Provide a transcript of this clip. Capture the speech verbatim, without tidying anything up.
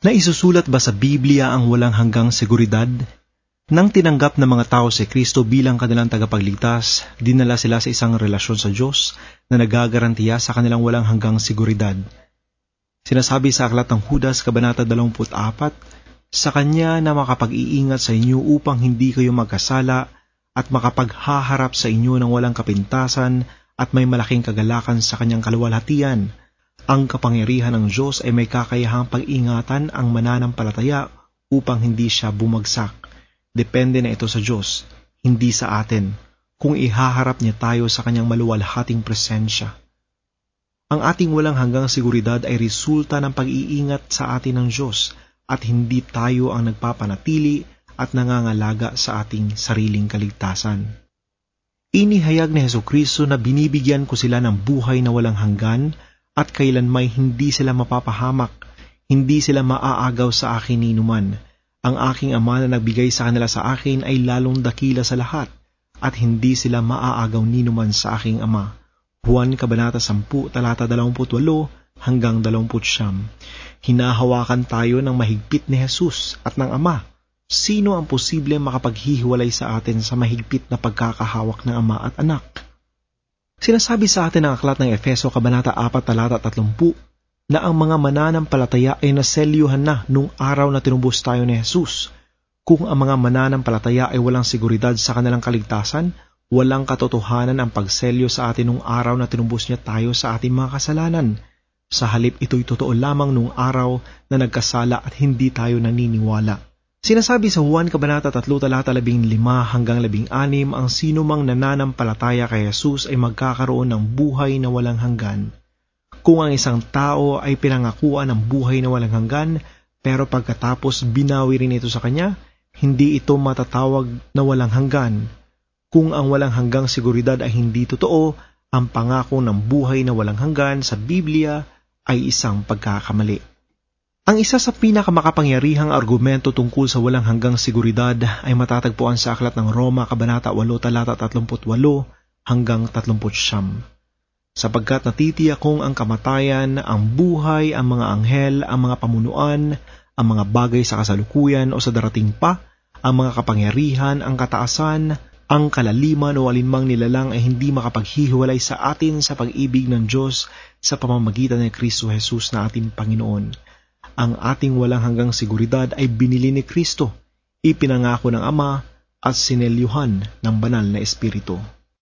Naisusulat ba sa Biblia ang walang hanggang seguridad? Nang tinanggap ng mga tao si Kristo bilang kanilang tagapagligtas, dinala sila sa isang relasyon sa Diyos na nagagarantiya sa kanilang walang hanggang seguridad. Sinasabi sa Aklat ng Judas, Kabanata dalawampu't apat, sa Kanya na makapag-iingat sa inyo upang hindi kayo magkasala at makapaghaharap sa inyo ng walang kapintasan at may malaking kagalakan sa Kanyang kaluwalhatian. Ang kapangyarihan ng Diyos ay may kakayahang pag-ingatan ang mananampalataya upang hindi siya bumagsak. Depende na ito sa Diyos, hindi sa atin, kung ihaharap niya tayo sa Kanyang maluwalhating presensya. Ang ating walang hanggang seguridad ay resulta ng pag-iingat sa atin ng Diyos at hindi tayo ang nagpapanatili at nangangalaga sa ating sariling kaligtasan. Inihayag ni Hesukristo na binibigyan ko sila ng buhay na walang hanggan at kailanmay hindi sila mapapahamak, hindi sila maaagaw sa akin ni numan. Ang aking Ama na nagbigay sa kanila sa akin ay lalong dakila sa lahat, at hindi sila maaagaw ni numan sa aking Ama. Juan Kabanata sampu, talata dalawampu't walo hanggang dalawampu't siyam. Hinahawakan tayo ng mahigpit ni Jesus at ng Ama. Sino ang posible makapaghihiwalay sa atin sa mahigpit na pagkakahawak ng Ama at Anak? Sinasabi sa atin ang Aklat ng Efeso, Kabanata apat, talata tatlumpu, na ang mga mananampalataya ay naselyuhan na nung araw na tinubos tayo ni Jesus. Kung ang mga mananampalataya ay walang seguridad sa kanilang kaligtasan, walang katotohanan ang pagselyo sa atin nung araw na tinubos niya tayo sa ating mga kasalanan. Sa halip ito'y totoo lamang nung araw na nagkasala at hindi tayo naniniwala. Sinasabi sa Juan Kabanata tatlo, talata labing lima hanggang labing anim, ang sino mang nananampalataya kay Jesus ay magkakaroon ng buhay na walang hanggan. Kung ang isang tao ay pinangakuan ng buhay na walang hanggan, pero pagkatapos binawi rin ito sa kanya, hindi ito matatawag na walang hanggan. Kung ang walang hanggang seguridad ay hindi totoo, ang pangako ng buhay na walang hanggan sa Biblia ay isang pagkakamali. Ang isa sa pinakamakapangyarihang argumento tungkol sa walang hanggang seguridad ay matatagpuan sa Aklat ng Roma, Kabanata walo, talata tatlumpu't walo hanggang tatlumpu't siyam. Sapagkat natitiyak kong ang kamatayan, ang buhay, ang mga anghel, ang mga pamunuan, ang mga bagay sa kasalukuyan o sa darating pa, ang mga kapangyarihan, ang kataasan, ang kalaliman o alinmang nilalang ay hindi makapaghihiwalay sa atin sa pag-ibig ng Diyos sa pamamagitan ni Kristo Jesus na ating Panginoon. Ang ating walang hanggang seguridad ay binili ni Kristo, ipinangako ng Ama at sinelyuhan ng banal na Espiritu.